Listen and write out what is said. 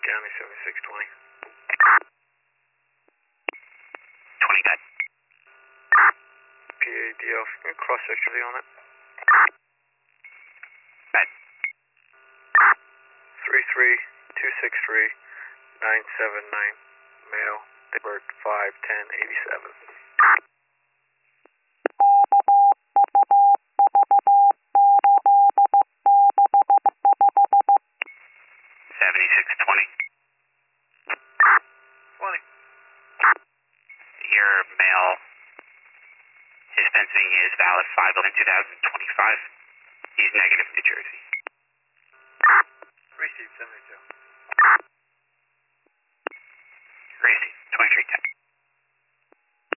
County 7620. 20 got. PADF, cross section on it. Got. 33263-979, male, date of birth 5/10/87. 7620. 20. Your male, his fencing is valid 5/11/2025. He's negative New Jersey. Received 72. Received 2310.